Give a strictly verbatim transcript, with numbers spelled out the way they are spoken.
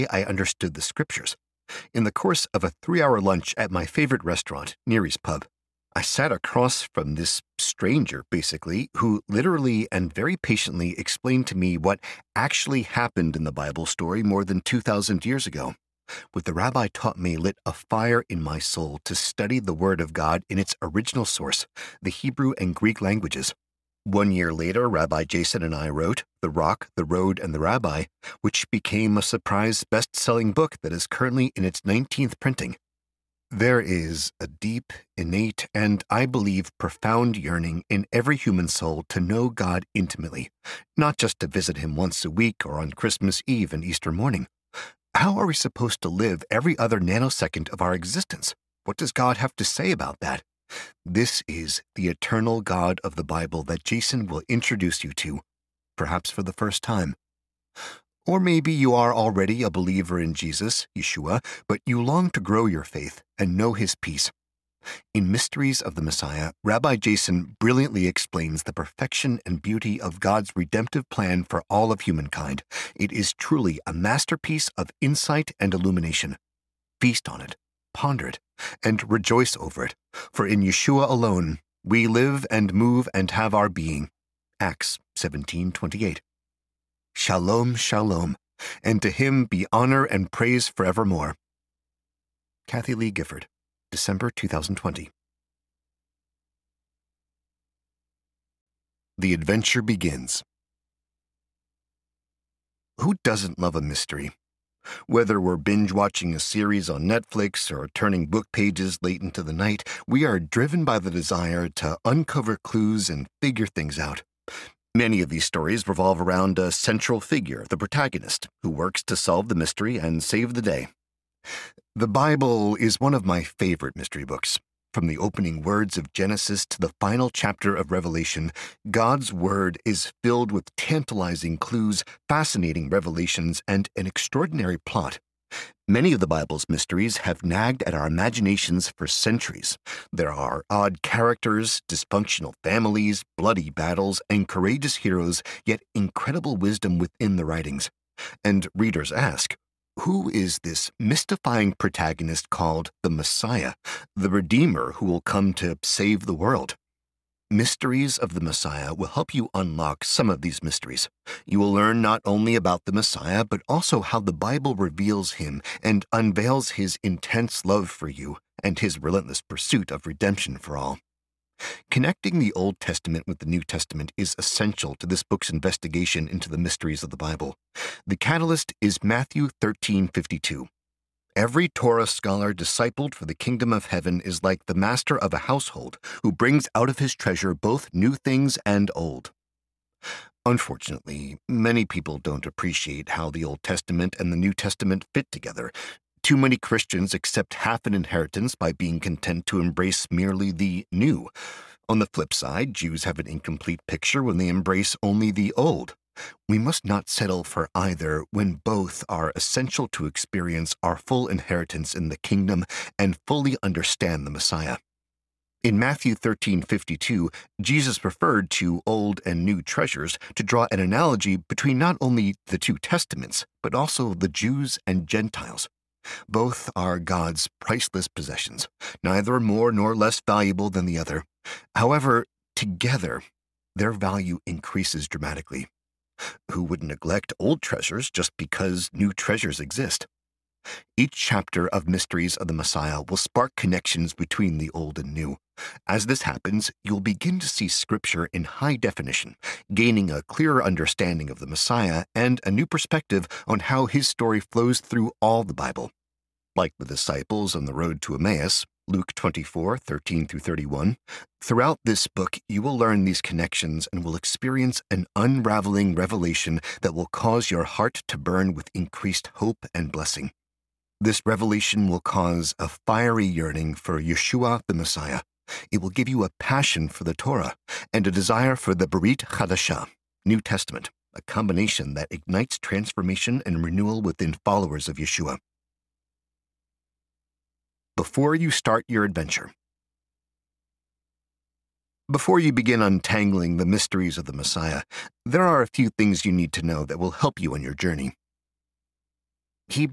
I understood the scriptures. In the course of a three-hour lunch at my favorite restaurant, Neary's Pub, I sat across from this stranger, basically, who literally and very patiently explained to me what actually happened in the Bible story more than two thousand years ago. What the rabbi taught me lit a fire in my soul to study the Word of God in its original source, the Hebrew and Greek languages. One year later, Rabbi Jason and I wrote The Rock, the Road, and the Rabbi, which became a surprise best-selling book that is currently in its nineteenth printing. There is a deep, innate, and, I believe, profound yearning in every human soul to know God intimately, not just to visit Him once a week or on Christmas Eve and Easter morning. How are we supposed to live every other nanosecond of our existence? What does God have to say about that? This is the eternal God of the Bible that Jason will introduce you to, perhaps for the first time. Or maybe you are already a believer in Jesus, Yeshua, but you long to grow your faith and know His peace. In Mysteries of the Messiah, Rabbi Jason brilliantly explains the perfection and beauty of God's redemptive plan for all of humankind. It is truly a masterpiece of insight and illumination. Feast on it, ponder it, and rejoice over it, for in Yeshua alone we live and move and have our being. Acts seventeen twenty-eight. Shalom, shalom, and to Him be honor and praise forevermore. Kathy Lee Gifford, December two thousand twenty. The adventure begins. Who doesn't love a mystery? Whether we're binge-watching a series on Netflix or turning book pages late into the night, we are driven by the desire to uncover clues and figure things out. Many of these stories revolve around a central figure, the protagonist, who works to solve the mystery and save the day. The Bible is one of my favorite mystery books. From the opening words of Genesis to the final chapter of Revelation, God's Word is filled with tantalizing clues, fascinating revelations, and an extraordinary plot. Many of the Bible's mysteries have nagged at our imaginations for centuries. There are odd characters, dysfunctional families, bloody battles, and courageous heroes, yet incredible wisdom within the writings. And readers ask, who is this mystifying protagonist called the Messiah, the Redeemer who will come to save the world? Mysteries of the Messiah will help you unlock some of these mysteries. You will learn not only about the Messiah, but also how the Bible reveals Him and unveils His intense love for you and His relentless pursuit of redemption for all. Connecting the Old Testament with the New Testament is essential to this book's investigation into the mysteries of the Bible. The catalyst is Matthew thirteen fifty-two. Every Torah scholar discipled for the kingdom of heaven is like the master of a household who brings out of his treasure both new things and old. Unfortunately, many people don't appreciate how the Old Testament and the New Testament fit together. Too many Christians accept half an inheritance by being content to embrace merely the new. On the flip side, Jews have an incomplete picture when they embrace only the old. We must not settle for either when both are essential to experience our full inheritance in the kingdom and fully understand the Messiah. In Matthew thirteen fifty-two, Jesus referred to old and new treasures to draw an analogy between not only the two testaments, but also the Jews and Gentiles. Both are God's priceless possessions, neither more nor less valuable than the other. However, together, their value increases dramatically. Who would neglect old treasures just because new treasures exist? Each chapter of Mysteries of the Messiah will spark connections between the old and new. As this happens, you'll begin to see Scripture in high definition, gaining a clearer understanding of the Messiah and a new perspective on how His story flows through all the Bible. Like the disciples on the road to Emmaus, Luke twenty-four thirteen through thirty-one, throughout this book you will learn these connections and will experience an unraveling revelation that will cause your heart to burn with increased hope and blessing. This revelation will cause a fiery yearning for Yeshua the Messiah. It will give you a passion for the Torah and a desire for the Berit Chadashah, New Testament, a combination that ignites transformation and renewal within followers of Yeshua. Before you start your adventure. Before you begin untangling the mysteries of the Messiah, there are a few things you need to know that will help you on your journey.